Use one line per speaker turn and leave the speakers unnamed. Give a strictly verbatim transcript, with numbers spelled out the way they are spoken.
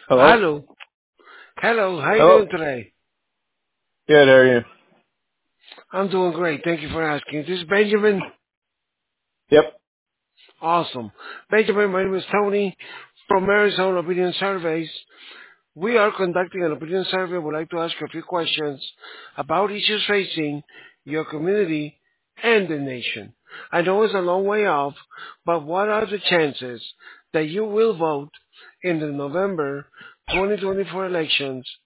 Hello?
Hello. Hello. How you
Hello?
doing today?
Good, how are you?
I'm doing great. Thank you for asking. This is Benjamin.
Yep.
Awesome. Benjamin, my name is Tony from Arizona Opinion Surveys. We are conducting an opinion survey. We'd like to ask you a few questions about issues facing your community and the nation. I know it's a long way off, but what are the chances that you will vote in the November twenty twenty-four elections